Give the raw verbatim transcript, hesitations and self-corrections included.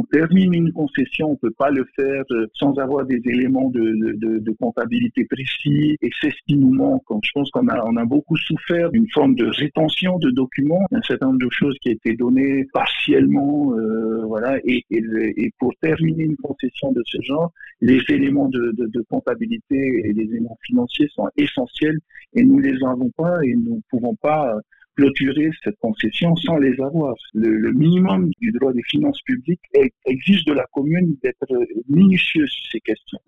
termine une concession, on peut pas le faire euh, sans avoir des éléments de, de, de, de comptabilité précis, et c'est ce qui nous manque. Je pense qu'on a, on a beaucoup souffert d'une forme de rétention de documents, un certain nombre de choses qui a été données partiellement, euh, voilà, et, et, et pour terminer une concession de ce genre, les éléments de, de, de comptabilité et les éléments financiers sont essentiels, et nous les avons pas, et nous ne pouvons pas clôturer cette concession sans les avoir. Le, le minimum du droit des finances publiques exige de la commune d'être minutieuse sur ces questions.